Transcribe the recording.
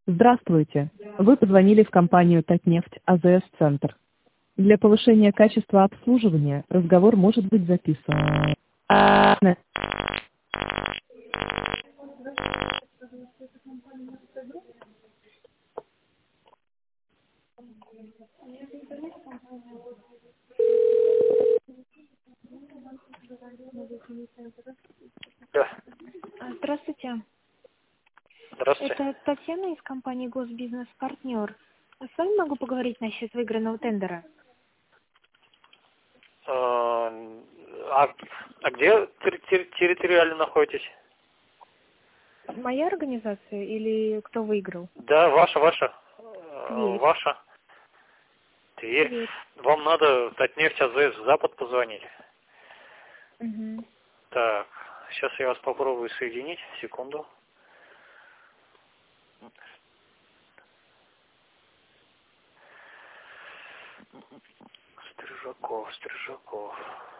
Здравствуйте. Вы позвонили в компанию «Татнефть» АЗС-центр. Для повышения качества обслуживания разговор может быть записан. Да. Здравствуйте. Здравствуйте. Это Татьяна из компании «Госбизнес Партнер». С вами могу поговорить насчет выигранного тендера? А где территориально находитесь? Моя организация или кто выиграл? Да, ваша. Тверь. Ваша. Тверь. Тверь. Вам надо Татнефть АЗС в Запад позвонить. Угу. Так, сейчас я вас попробую соединить. Секунду. Стрижаков.